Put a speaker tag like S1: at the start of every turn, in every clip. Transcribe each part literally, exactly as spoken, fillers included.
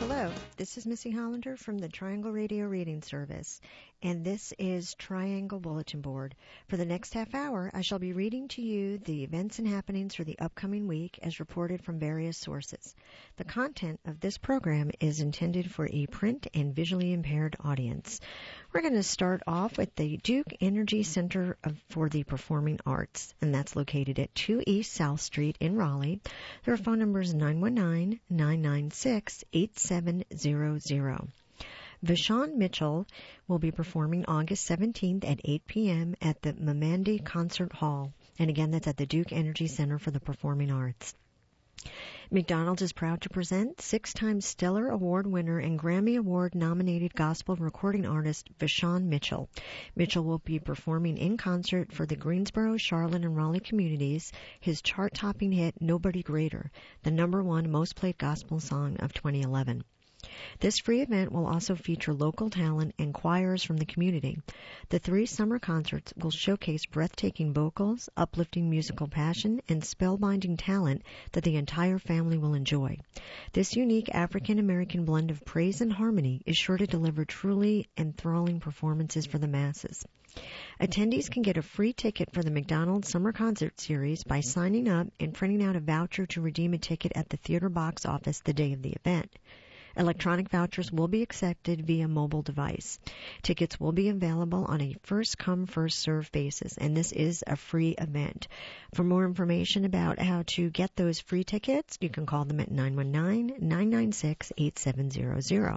S1: Hello, this is Missy Hollander from the Triangle Radio Reading Service, and this is Triangle Bulletin Board. For the next half hour, I shall be reading to you the events and happenings for the upcoming week as reported from various sources. The content of this program is intended for a print and visually impaired audience. We're going to start off with the Duke Energy Center for the Performing Arts, and that's located at two East South Street in Raleigh. Their phone number is nine one nine, nine nine six, eight seven zero zero. Vashon Mitchell will be performing August seventeenth at eight p.m. at the Mamandi Concert Hall. And again, that's at the Duke Energy Center for the Performing Arts. McDonald's is proud to present six-time Stellar Award winner and Grammy Award-nominated gospel recording artist Vashon Mitchell. Mitchell will be performing in concert for the Greensboro, Charlotte, and Raleigh communities his chart-topping hit Nobody Greater, the number one most-played gospel song of twenty eleven. This free event will also feature local talent and choirs from the community. The three summer concerts will showcase breathtaking vocals, uplifting musical passion, and spellbinding talent that the entire family will enjoy. This unique African-American blend of praise and harmony is sure to deliver truly enthralling performances for the masses. Attendees can get a free ticket for the McDonald's Summer Concert Series by signing up and printing out a voucher to redeem a ticket at the theater box office the day of the event. Electronic vouchers will be accepted via mobile device. Tickets will be available on a first-come, first-served basis, and this is a free event. For more information about how to get those free tickets, you can call them at nine one nine, nine nine six, eight seven zero zero.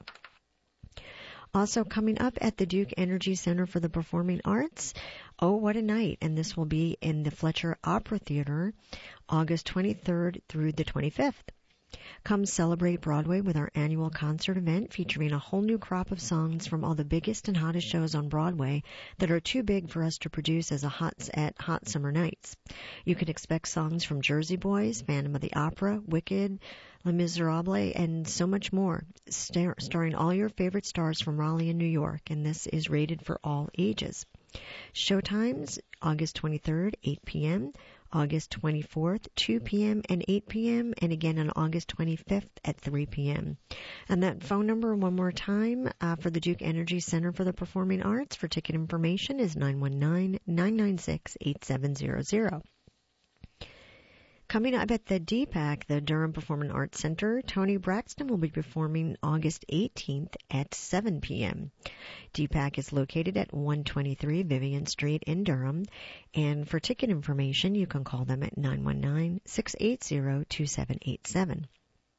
S1: Also coming up at the Duke Energy Center for the Performing Arts, Oh What a Night, and this will be in the Fletcher Opera Theater, August twenty-third through the twenty-fifth. Come celebrate Broadway with our annual concert event featuring a whole new crop of songs from all the biggest and hottest shows on Broadway that are too big for us to produce as a hot at hot summer nights. You can expect songs from Jersey Boys, Phantom of the Opera, Wicked, Les Miserables, and so much more, star- starring all your favorite stars from Raleigh and New York, and this is rated for all ages. Showtimes, August twenty-third, eight p.m., August twenty-fourth, two p.m. and eight p.m., and again on August twenty-fifth at three p.m. And that phone number one more time uh, for the Duke Energy Center for the Performing Arts for ticket information is nine one nine, nine nine six, eight seven zero zero. Coming up at the D PAC, the Durham Performing Arts Center, Toni Braxton will be performing August eighteenth at seven p.m. D PAC is located at one twenty-three Vivian Street in Durham, and for ticket information, you can call them at nine one nine, six eight zero, two seven eight seven.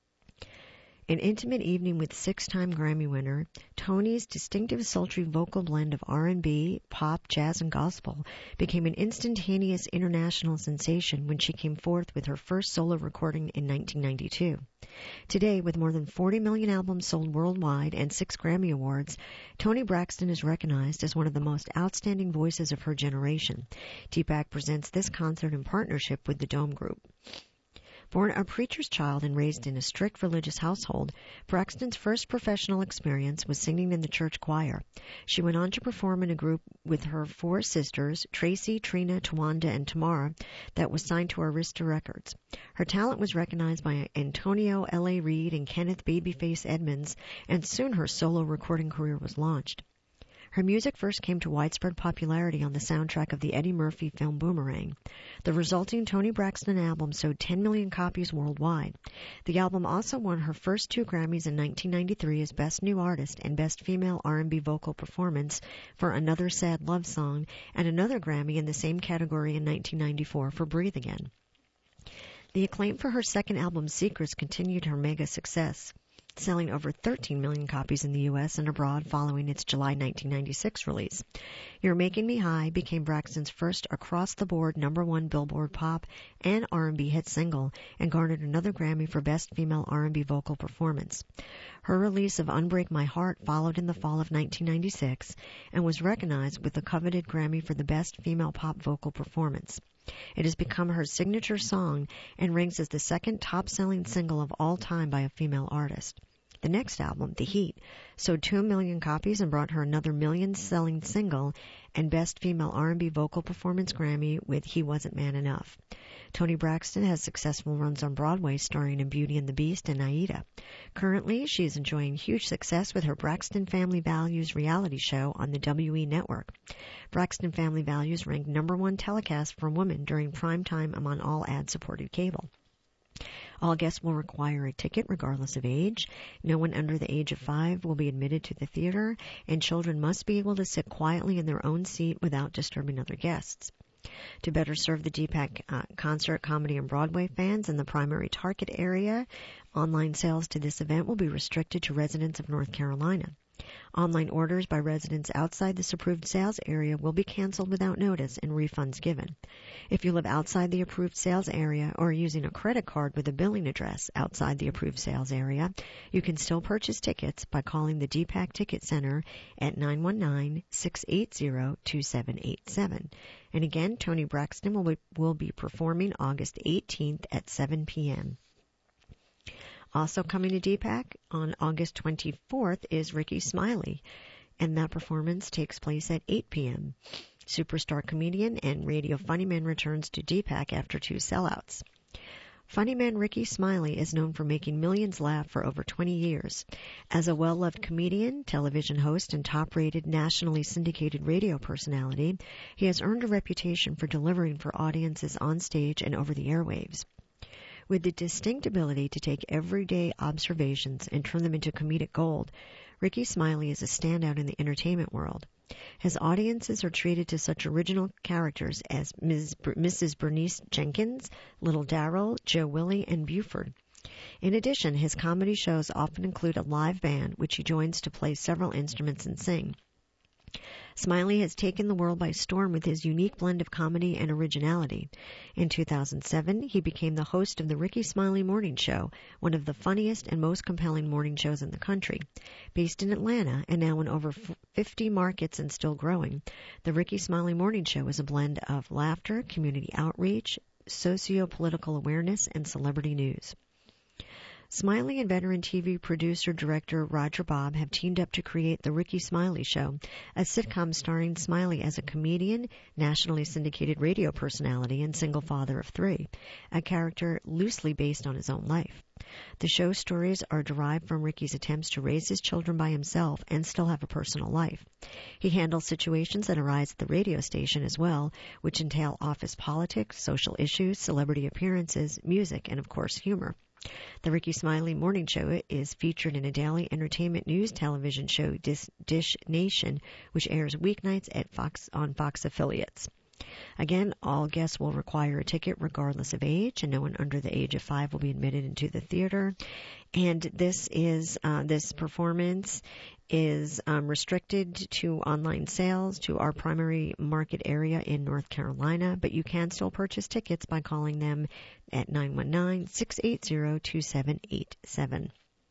S1: An intimate evening with six-time Grammy winner, Toni's distinctive sultry vocal blend of R and B, pop, jazz, and gospel became an instantaneous international sensation when she came forth with her first solo recording in nineteen ninety-two. Today, with more than forty million albums sold worldwide and six Grammy Awards, Toni Braxton is recognized as one of the most outstanding voices of her generation. D PAC presents this concert in partnership with the Dome Group. Born a preacher's child and raised in a strict religious household, Braxton's first professional experience was singing in the church choir. She went on to perform in a group with her four sisters, Tracy, Trina, Tawanda, and Tamara, that was signed to Arista Records. Her talent was recognized by Antonio L A. Reid and Kenneth Babyface Edmonds, and soon her solo recording career was launched. Her music first came to widespread popularity on the soundtrack of the Eddie Murphy film Boomerang. The resulting Toni Braxton album sold ten million copies worldwide. The album also won her first two Grammys in nineteen ninety-three as Best New Artist and Best Female R and B Vocal Performance for Another Sad Love Song, and another Grammy in the same category in nineteen ninety-four for Breathe Again. The acclaim for her second album, Secrets, continued her mega success, selling over thirteen million copies in the U S and abroad following its July nineteen ninety-six release. You're Making Me High became Braxton's first across-the-board number one Billboard pop and R and B hit single and garnered another Grammy for Best Female R and B Vocal Performance. Her release of Unbreak My Heart followed in the fall of nineteen ninety-six and was recognized with the coveted Grammy for the Best Female Pop Vocal Performance. It has become her signature song and ranks as the second top-selling single of all time by a female artist. the next album, The Heat, sold two million copies and brought her another million-selling single and Best Female R and B Vocal Performance Grammy with He Wasn't Man Enough. Toni Braxton has successful runs on Broadway starring in Beauty and the Beast and Aida. Currently, she is enjoying huge success with her Braxton Family Values reality show on the W E network. Braxton Family Values ranked number one telecast for women during prime time among all ad-supported cable. All guests will require a ticket regardless of age. No one under the age of five will be admitted to the theater, and children must be able to sit quietly in their own seat without disturbing other guests. To better serve the D PAC uh, concert, comedy, and Broadway fans in the primary target area, online sales to this event will be restricted to residents of North Carolina. Online orders by residents outside this approved sales area will be canceled without notice and refunds given. If you live outside the approved sales area or are using a credit card with a billing address outside the approved sales area, you can still purchase tickets by calling the D PAC Ticket Center at nine one nine, six eight zero, two seven eight seven. And again, Toni Braxton will be, will be performing August eighteenth at seven p.m. Also coming to D PAC on August twenty-fourth is Rickey Smiley, and that performance takes place at eight p.m. Superstar comedian and radio funny man returns to D PAC after two sellouts. Funny man Rickey Smiley is known for making millions laugh for over twenty years. As a well-loved comedian, television host, and top-rated nationally syndicated radio personality, he has earned a reputation for delivering for audiences on stage and over the airwaves. With the distinct ability to take everyday observations and turn them into comedic gold, Rickey Smiley is a standout in the entertainment world. His audiences are treated to such original characters as Missus Bernice Jenkins, Little Darryl, Joe Willie, and Buford. In addition, his comedy shows often include a live band, which he joins to play several instruments and sing. Smiley has taken the world by storm with his unique blend of comedy and originality. In two thousand seven, he became the host of the Rickey Smiley Morning Show, one of the funniest and most compelling morning shows in the country. Based in Atlanta and now in over fifty markets and still growing, the Rickey Smiley Morning Show is a blend of laughter, community outreach, socio-political awareness, and celebrity news. Smiley and veteran T V producer-director Roger Bobb have teamed up to create The Rickey Smiley Show, a sitcom starring Smiley as a comedian, nationally syndicated radio personality, and single father of three, a character loosely based on his own life. The show's stories are derived from Rickey's attempts to raise his children by himself and still have a personal life. He handles situations that arise at the radio station as well, which entail office politics, social issues, celebrity appearances, music, and of course humor. The Rickey Smiley Morning Show is featured in a daily entertainment news television show, Dish, Dish Nation, which airs weeknights at Fox on Fox affiliates. Again, all guests will require a ticket regardless of age, and no one under the age of five will be admitted into the theater. And this is uh, this performance is um, restricted to online sales to our primary market area in North Carolina, but you can still purchase tickets by calling them at nine one nine, six eight zero, two seven eight seven.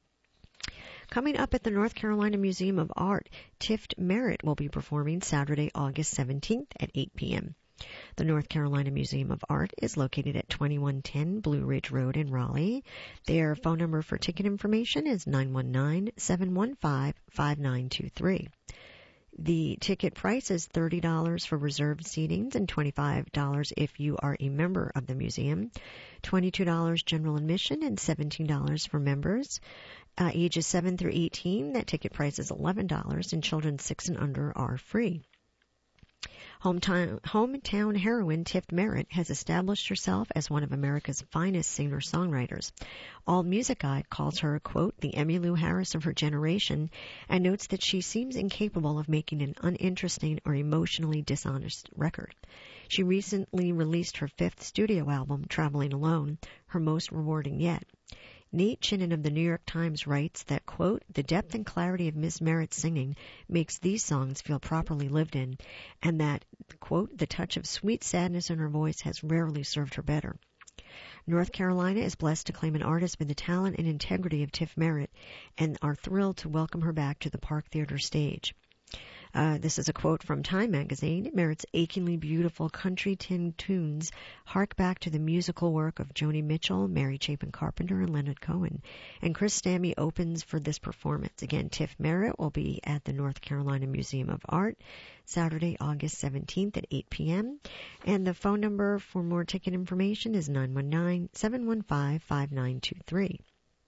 S1: Coming up at the North Carolina Museum of Art, Tift Merritt will be performing Saturday, August seventeenth at eight p.m. The North Carolina Museum of Art is located at twenty-one ten Blue Ridge Road in Raleigh. Their phone number for ticket information is nine one nine, seven one five, five nine two three. The ticket price is thirty dollars for reserved seatings and twenty-five dollars if you are a member of the museum, twenty-two dollars general admission, and seventeen dollars for members. Uh, ages seven through eighteen, that ticket price is eleven dollars, and children six and under are free. Hometown, hometown heroine Tift Merritt has established herself as one of America's finest singer-songwriters. All Music Guide calls her, quote, the Emmylou Harris of her generation, and notes that she seems incapable of making an uninteresting or emotionally dishonest record. She recently released her fifth studio album, Traveling Alone, her most rewarding yet. Nate Chinnon of the New York Times writes that, quote, the depth and clarity of Miss Merritt's singing makes these songs feel properly lived in, and that, quote, the touch of sweet sadness in her voice has rarely served her better. North Carolina is blessed to claim an artist with the talent and integrity of Tift Merritt, and are thrilled to welcome her back to the Park Theater stage. Uh, this is a quote from Time magazine. Merritt's achingly beautiful country tin tunes hark back to the musical work of Joni Mitchell, Mary Chapin Carpenter, and Leonard Cohen. And Chris Stamey opens for this performance. Again, Tiff Merritt will be at the North Carolina Museum of Art Saturday, August seventeenth at eight p.m. And the phone number for more ticket information is nine one nine, seven one five, five nine two three.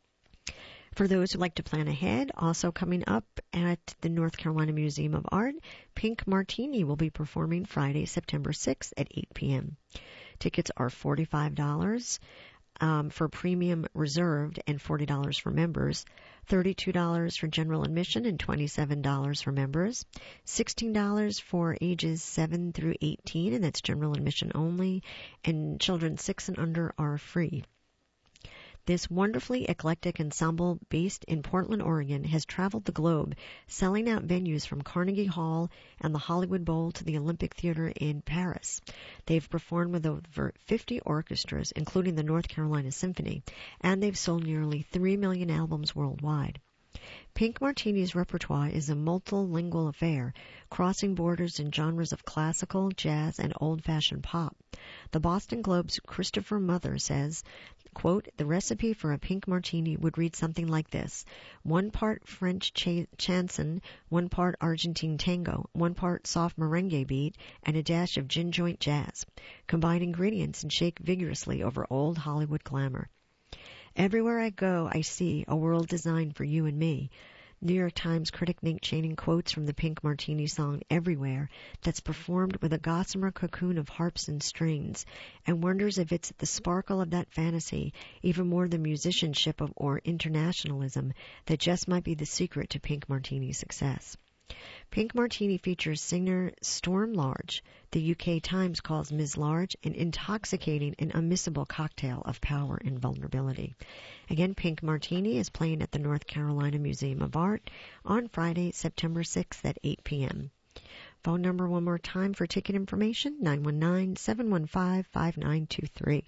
S1: For those who like to plan ahead, also coming up at the North Carolina Museum of Art, Pink Martini will be performing Friday, September sixth at eight p.m. Tickets are forty-five dollars um, for premium reserved and forty dollars for members, thirty-two dollars for general admission and twenty-seven dollars for members, sixteen dollars for ages seven through eighteen, and that's general admission only, and children six and under are free. This wonderfully eclectic ensemble based in Portland, Oregon, has traveled the globe, selling out venues from Carnegie Hall and the Hollywood Bowl to the Olympic Theater in Paris. They've performed with over fifty orchestras, including the North Carolina Symphony, and they've sold nearly three million albums worldwide. Pink Martini's repertoire is a multilingual affair, crossing borders in genres of classical, jazz, and old-fashioned pop. The Boston Globe's Christopher Mother says, quote, the recipe for a pink martini would read something like this. One part French ch- chanson, one part Argentine tango, one part soft merengue beat, and a dash of gin joint jazz. Combine ingredients and shake vigorously over old Hollywood glamour. Everywhere I go, I see a world designed for you and me. New York Times critic Nate Channing quotes from the Pink Martini song Everywhere that's performed with a gossamer cocoon of harps and strings, and wonders if it's the sparkle of that fantasy, even more the musicianship of or internationalism, that just might be the secret to Pink Martini's success. Pink Martini features singer Storm Large. The U K Times calls Miz Large an intoxicating and unmissable cocktail of power and vulnerability. Again, Pink Martini is playing at the North Carolina Museum of Art on Friday, September sixth at eight p.m. Phone number one more time for ticket information, nine one nine, seven one five, five nine two three.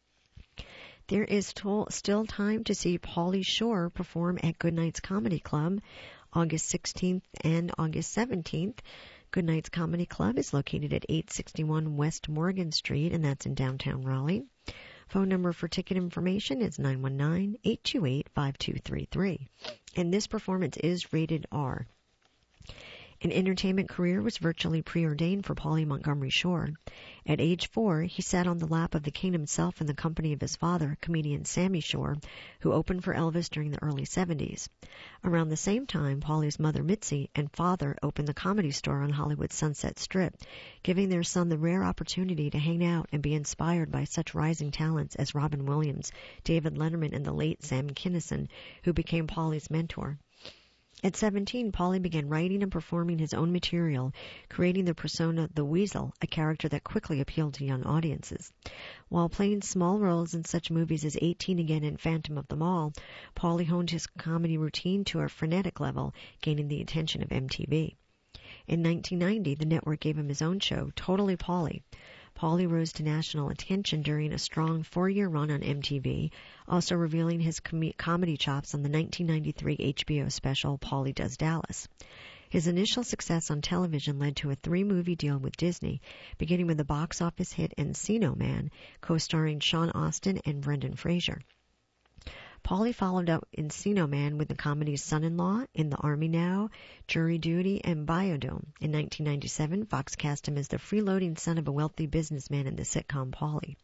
S1: There is to- still time to see Pauly Shore perform at Goodnight's Comedy Club August sixteenth and August seventeenth. Goodnight's Comedy Club is located at eight sixty-one West Morgan Street, and that's in downtown Raleigh. Phone number for ticket information is nine one nine, eight two eight, five two three three. And this performance is rated R. An entertainment career was virtually preordained for Pauly Montgomery Shore. At age four, he sat on the lap of the king himself in the company of his father, comedian Sammy Shore, who opened for Elvis during the early seventies. Around the same time, Pauly's mother Mitzi and father opened the Comedy Store on Hollywood's Sunset Strip, giving their son the rare opportunity to hang out and be inspired by such rising talents as Robin Williams, David Letterman, and the late Sam Kinison, who became Pauly's mentor. At seventeen, Pauly began writing and performing his own material, creating the persona The Weasel, a character that quickly appealed to young audiences. While playing small roles in such movies as eighteen Again and Phantom of the Mall, Pauly honed his comedy routine to a frenetic level, gaining the attention of M T V. In nineteen ninety, the network gave him his own show, Totally Pauly. Pauly rose to national attention during a strong four-year run on M T V, also revealing his com- comedy chops on the nineteen ninety-three H B O special Pauly Does Dallas. His initial success on television led to a three-movie deal with Disney, beginning with the box office hit Encino Man, co-starring Sean Astin and Brendan Fraser. Pauly followed up Encino Man with the comedies Son-in-Law, In the Army Now, Jury Duty, and Biodome. In nineteen ninety-seven, Fox cast him as the freeloading son of a wealthy businessman in the sitcom Pauly.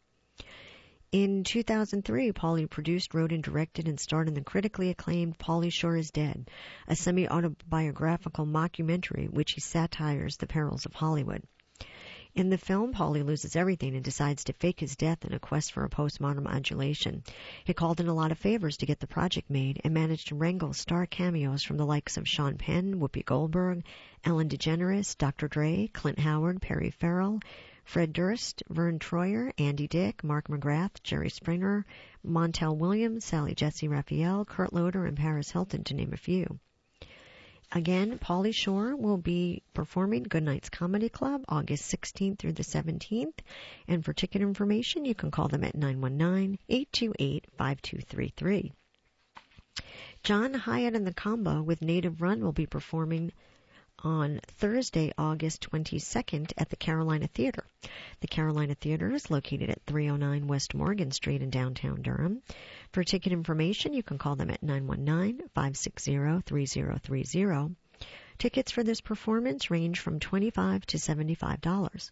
S1: In two thousand three, Pauly produced, wrote, and directed and starred in the critically acclaimed Pauly Shore is Dead, a semi-autobiographical mockumentary which he satires the perils of Hollywood. In the film, Pauly loses everything and decides to fake his death in a quest for a postmortem adulation. He called in a lot of favors to get the project made and managed to wrangle star cameos from the likes of Sean Penn, Whoopi Goldberg, Ellen DeGeneres, Doctor Dre, Clint Howard, Perry Farrell, Fred Durst, Vern Troyer, Andy Dick, Mark McGrath, Jerry Springer, Montel Williams, Sally Jesse Raphael, Kurt Loder, and Paris Hilton, to name a few. Again, Pauly Shore will be performing Goodnight's Comedy Club August sixteenth through the seventeenth. And for ticket information, you can call them at nine one nine, eight two eight, five two three three. John Hyatt and the Combo with Native Run will be performing on Thursday, August twenty-second at the Carolina Theater. The Carolina Theater is located at three oh nine West Morgan Street in downtown Durham. For ticket information, you can call them at nine one nine, five six zero, three zero three zero. Tickets for this performance range from twenty-five dollars to seventy-five dollars.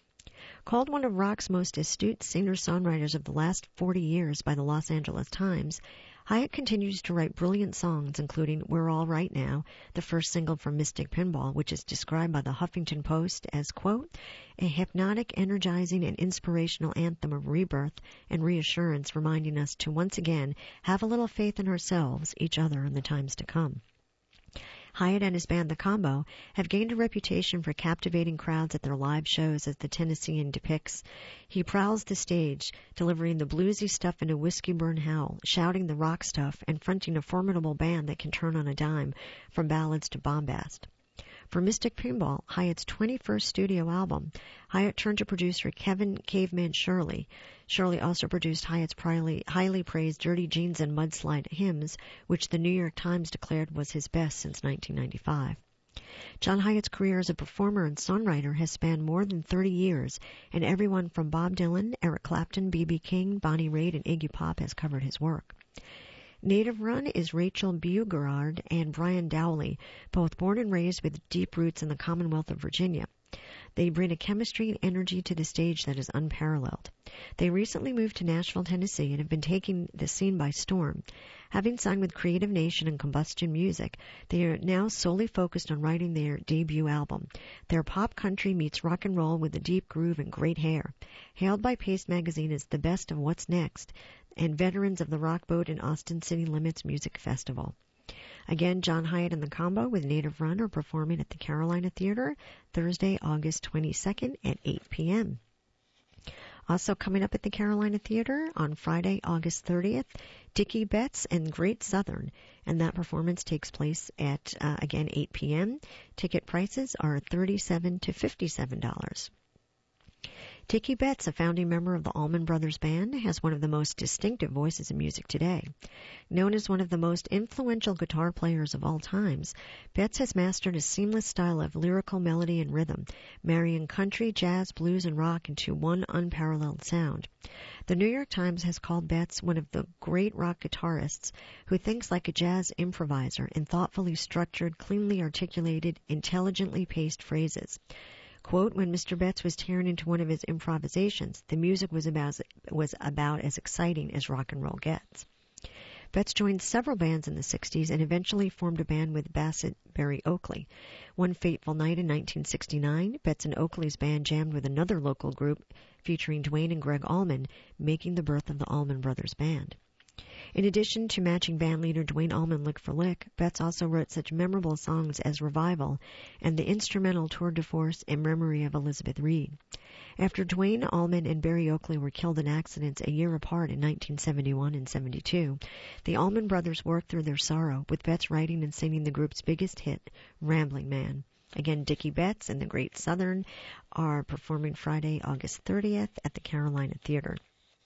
S1: Called one of rock's most astute singer-songwriters of the last forty years by the Los Angeles Times, Hiatt continues to write brilliant songs, including We're All Right Now, the first single from Mystic Pinball, which is described by the Huffington Post as, quote, a hypnotic, energizing, and inspirational anthem of rebirth and reassurance, reminding us to once again have a little faith in ourselves, each other, and the times to come. Hiatt and his band, The Combo, have gained a reputation for captivating crowds at their live shows, as the Tennessean depicts. He prowls the stage, delivering the bluesy stuff in a whiskey-burn howl, shouting the rock stuff, and fronting a formidable band that can turn on a dime, from ballads to bombast. For Mystic Pinball, Hiatt's twenty-first studio album, Hiatt turned to producer Kevin Caveman Shirley. Shirley also produced Hiatt's highly praised Dirty Jeans and Mudslide hymns, which the New York Times declared was his best since nineteen ninety-five. John Hiatt's career as a performer and songwriter has spanned more than thirty years, and everyone from Bob Dylan, Eric Clapton, B B King, Bonnie Raitt, and Iggy Pop has covered his work. Native Run is Rachel Bugard and Brian Dowley, both born and raised with deep roots in the Commonwealth of Virginia. They bring a chemistry and energy to the stage that is unparalleled. They recently moved to Nashville, Tennessee, and have been taking the scene by storm. Having signed with Creative Nation and Combustion Music, they are now solely focused on writing their debut album. Their pop country meets rock and roll with a deep groove and great hair. Hailed by Paste Magazine as the best of what's next, and veterans of the Rock Boat and Austin City Limits Music Festival. Again, John Hiatt and the Combo with Native Run are performing at the Carolina Theater Thursday, August twenty-second at eight p.m. Also coming up at the Carolina Theater on Friday, August thirtieth, Dickie Betts and Great Southern, and that performance takes place at, uh, again, eight p.m. Ticket prices are thirty-seven dollars to fifty-seven dollars. Dickie Betts, a founding member of the Allman Brothers Band, has one of the most distinctive voices in music today. Known as one of the most influential guitar players of all times, Betts has mastered a seamless style of lyrical melody and rhythm, marrying country, jazz, blues, and rock into one unparalleled sound. The New York Times has called Betts one of the great rock guitarists who thinks like a jazz improviser in thoughtfully structured, cleanly articulated, intelligently paced phrases. Quote, when Mister Betts was tearing into one of his improvisations, the music was about, was about as exciting as rock and roll gets. Betts joined several bands in the sixties and eventually formed a band with Bassett Berry Oakley. One fateful night in nineteen sixty-nine, Betts and Oakley's band jammed with another local group featuring Duane and Greg Allman, making the birth of the Allman Brothers Band. In addition to matching bandleader Duane Allman lick for lick, Betts also wrote such memorable songs as Revival and the instrumental Tour de Force in memory of Elizabeth Reed. After Duane Allman and Berry Oakley were killed in accidents a year apart in nineteen seventy-one and seventy-two, the Allman Brothers worked through their sorrow, with Betts writing and singing the group's biggest hit, Rambling Man. Again, Dickie Betts and the Great Southern are performing Friday, August thirtieth at the Carolina Theater.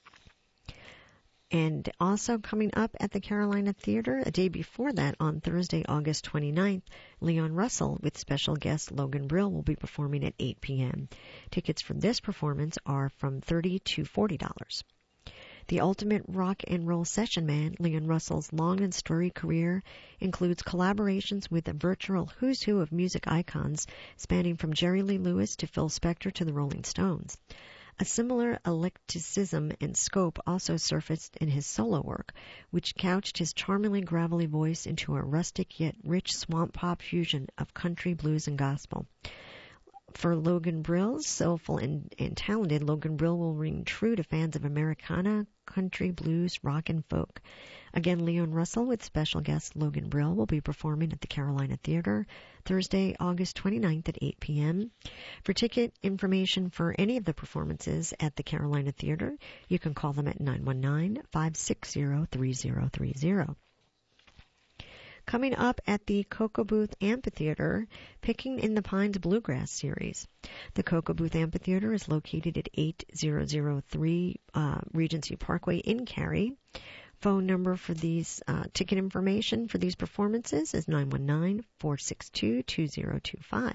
S1: And also coming up at the Carolina Theater, a day before that, on Thursday, August twenty-ninth, Leon Russell with special guest Logan Brill will be performing at eight p.m. Tickets for this performance are from thirty dollars to forty dollars. The ultimate rock and roll session man, Leon Russell's long and storied career includes collaborations with a virtual who's who of music icons spanning from Jerry Lee Lewis to Phil Spector to the Rolling Stones. A similar eclecticism and scope also surfaced in his solo work, which couched his charmingly gravelly voice into a rustic yet rich swamp pop fusion of country, blues, and gospel. For Logan Brill, soulful and, and talented, Logan Brill will ring true to fans of Americana, country, blues, rock, and folk. Again, Leon Russell with special guest Logan Brill will be performing at the Carolina Theater Thursday, August twenty-ninth at eight p.m. For ticket information for any of the performances at the Carolina Theater, you can call them at nine one nine, five six zero, three zero three zero. Coming up at the Cocoa Booth Amphitheater, Picking in the Pines Bluegrass Series. The Cocoa Booth Amphitheater is located at eight thousand three uh, Regency Parkway in Cary. phone number for these uh, ticket information for these performances is nine one nine, four six two, two zero two five.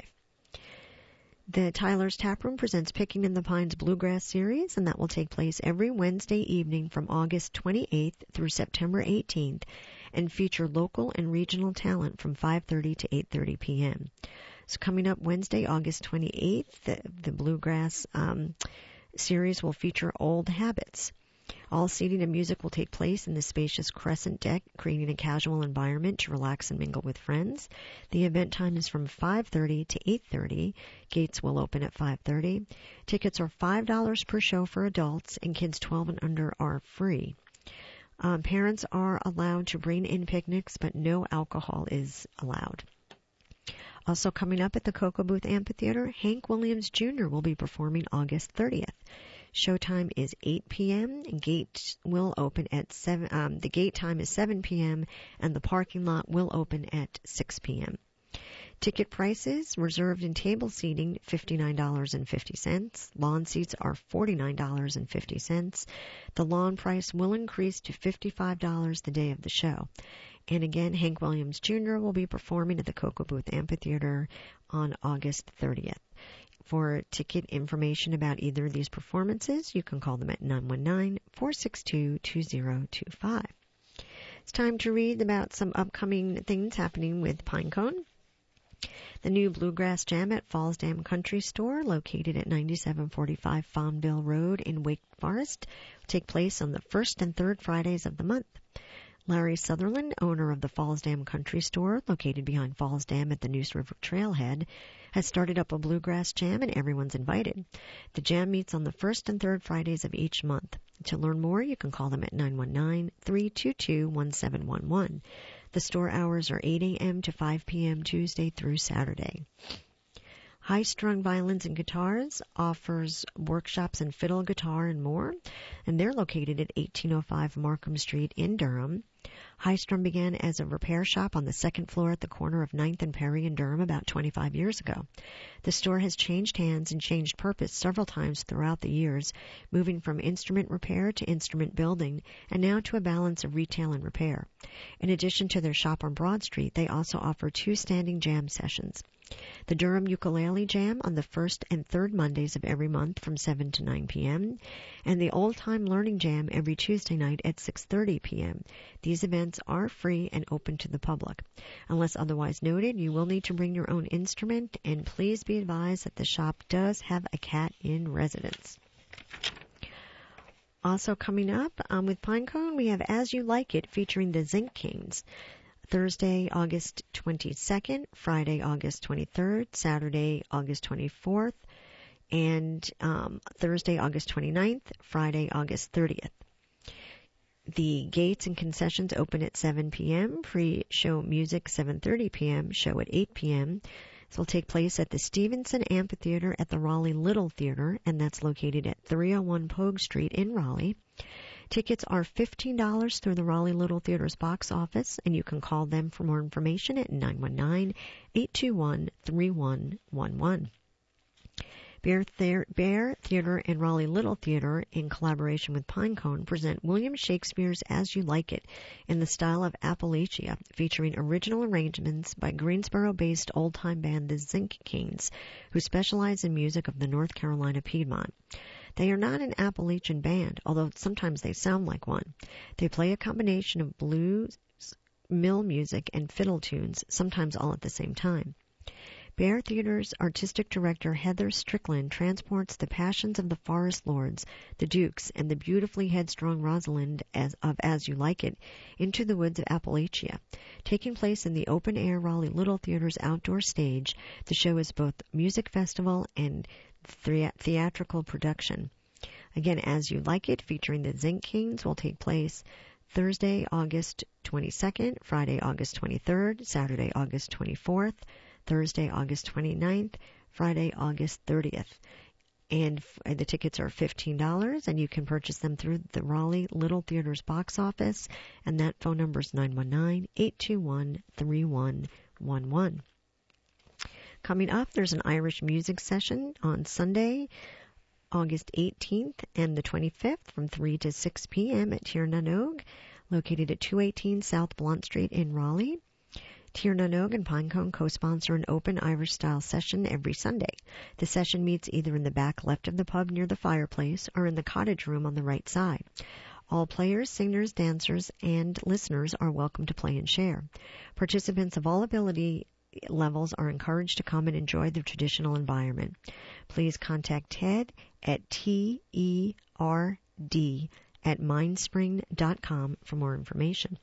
S1: The Tyler's Taproom presents Picking in the Pines Bluegrass Series, and that will take place every Wednesday evening from August twenty-eighth through September eighteenth and feature local and regional talent from five thirty to eight thirty p.m. So coming up Wednesday, August twenty-eighth, the, the Bluegrass um, series will feature Old Habits. All seating and music will take place in the spacious Crescent Deck, creating a casual environment to relax and mingle with friends. The event time is from five thirty to eight thirty. Gates will open at five thirty. Tickets are five dollars per show for adults, and kids twelve and under are free. Um, parents are allowed to bring in picnics, but no alcohol is allowed. Also coming up at the Cocoa Booth Amphitheater, Hank Williams Junior will be performing August thirtieth. Showtime is eight p.m. and gates will open at seven. Um, the gate time is seven p.m. and the parking lot will open at six p.m. Ticket prices: reserved and table seating fifty-nine dollars and fifty cents. Lawn seats are forty-nine dollars and fifty cents. The lawn price will increase to fifty-five dollars the day of the show. And again, Hank Williams Junior will be performing at the Cocoa Booth Amphitheater on August thirtieth. For ticket information about either of these performances, you can call them at nine one nine, four six two, two zero two five. It's time to read about some upcoming things happening with Pinecone. The new Bluegrass Jam at Falls Dam Country Store, located at ninety-seven forty-five Fawnville Road in Wake Forest, will take place on the first and third Fridays of the month. Larry Sutherland, owner of the Falls Dam Country Store, located behind Falls Dam at the Neuse River Trailhead, has started up a bluegrass jam, and everyone's invited. The jam meets on the first and third Fridays of each month. To learn more, you can call them at nine one nine, three two two, one seven one one. The store hours are eight a.m. to five p.m. Tuesday through Saturday. High Strung Violins and Guitars offers workshops in fiddle, guitar, and more, and they're located at eighteen oh five Markham Street in Durham. High Strung began as a repair shop on the second floor at the corner of ninth and Perry in Durham about twenty-five years ago. The store has changed hands and changed purpose several times throughout the years, moving from instrument repair to instrument building, and now to a balance of retail and repair. In addition to their shop on Broad Street, they also offer two standing jam sessions. The Durham Ukulele Jam on the first and third Mondays of every month from seven to nine p.m. and the Old Time Learning Jam every Tuesday night at six thirty p.m. These events are free and open to the public. Unless otherwise noted, you will need to bring your own instrument, and please be advised that the shop does have a cat in residence. Also coming up um, with Pinecone, we have As You Like It featuring the Zinc Kings. Thursday, August twenty-second, Friday, August twenty-third, Saturday, August twenty-fourth, and um, Thursday, August twenty-ninth, Friday, August thirtieth. The gates and concessions open at seven p.m., pre-show music seven thirty p.m., show at eight p.m. This will take place at the Stevenson Amphitheater at the Raleigh Little Theater, and that's located at three oh one Pogue Street in Raleigh. Tickets are fifteen dollars through the Raleigh Little Theater's box office, and you can call them for more information at nine one nine, eight two one, three one one one. Bear, Ther- Bear Theater and Raleigh Little Theater, in collaboration with Pinecone, present William Shakespeare's As You Like It in the style of Appalachia, featuring original arrangements by Greensboro-based old-time band the Zinc Kings, who specialize in music of the North Carolina Piedmont. They are not an Appalachian band, although sometimes they sound like one. They play a combination of blues, mill music, and fiddle tunes, sometimes all at the same time. Bear Theater's artistic director Heather Strickland transports the passions of the Forest Lords, the Dukes, and the beautifully headstrong Rosalind as, of As You Like It into the woods of Appalachia. Taking place in the open-air Raleigh Little Theater's outdoor stage, the show is both music festival and the- theatrical production. Again, As You Like It, featuring the Zinc Kings, will take place Thursday, August twenty-second, Friday, August twenty-third, Saturday, August twenty-fourth, Thursday, August twenty-ninth, Friday, August thirtieth. And f- the tickets are fifteen dollars, and you can purchase them through the Raleigh Little Theater's box office, and that phone number is nine one nine, eight two one, three one one one. Coming up, there's an Irish music session on Sunday, August eighteenth and the twenty-fifth from three to six p.m. at Tir na Nog. located at two eighteen South Blount Street in Raleigh. Tir na Nog and Pinecone co-sponsor an open Irish-style session every Sunday. The session meets either in the back left of the pub near the fireplace or in the cottage room on the right side. All players, singers, dancers, and listeners are welcome to play and share. Participants of all ability levels are encouraged to come and enjoy the traditional environment. Please contact Ted at T E R D at mindspring dot com for more information.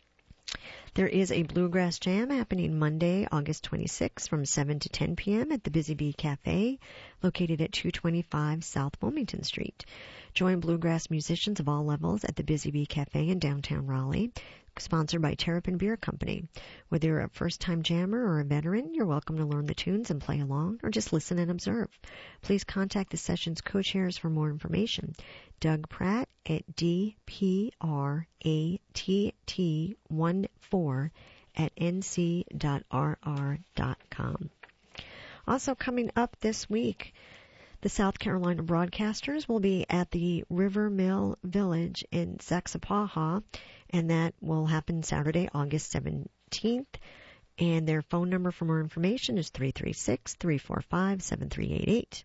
S1: There is a Bluegrass Jam happening Monday, August twenty-sixth from seven to ten p.m. at the Busy Bee Cafe, located at two twenty-five South Wilmington Street. Join bluegrass musicians of all levels at the Busy Bee Cafe in downtown Raleigh, sponsored by Terrapin Beer Company. Whether you're a first-time jammer or a veteran, you're welcome to learn the tunes and play along, or just listen and observe. Please contact the session's co-chairs for more information. Doug Pratt at D P R A T T one four at N C dot R R dot com. Also coming up this week, the South Carolina broadcasters will be at the River Mill Village in Saxapahaw, and that will happen Saturday, August seventeenth. And their phone number for more information is three three six, three four five, seven three eight eight.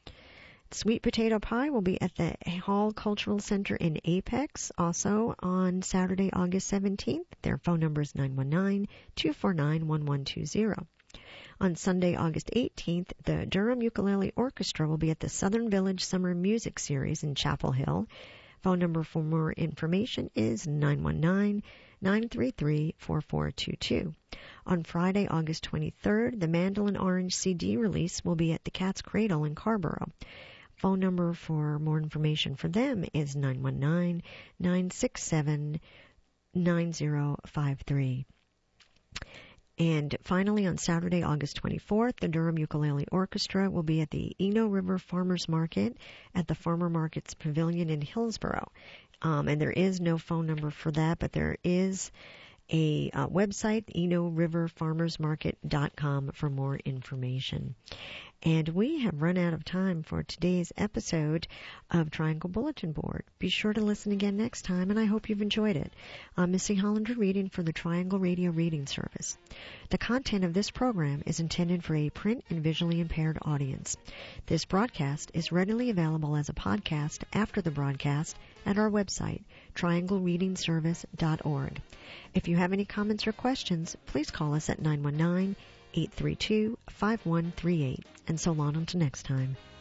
S1: Sweet Potato Pie will be at the Hall Cultural Center in Apex, also on Saturday, August seventeenth. Their phone number is nine one nine, two four nine, one one two zero. On Sunday, August eighteenth, the Durham Ukulele Orchestra will be at the Southern Village Summer Music Series in Chapel Hill. Phone number for more information is nine one nine, nine three three, four four two two. On Friday, August twenty-third, the Mandolin Orange C D release will be at the Cat's Cradle in Carborough. Phone number for more information for them is nine one nine, nine six seven, nine zero five three. And finally, on Saturday, August twenty-fourth, the Durham Ukulele Orchestra will be at the Eno River Farmers Market at the Farmer Markets Pavilion in Hillsborough. Um, and there is no phone number for that, but there is a uh, website, eno river farmers market dot com, for more information. And we have run out of time for today's episode of Triangle Bulletin Board. Be sure to listen again next time, and I hope you've enjoyed it. I'm Missy Hollander reading for the Triangle Radio Reading Service. The content of this program is intended for a print and visually impaired audience. This broadcast is readily available as a podcast after the broadcast at our website, triangle reading service dot org. If you have any comments or questions, please call us at nine one nine, eight three two, five one three eight. And so long until next time.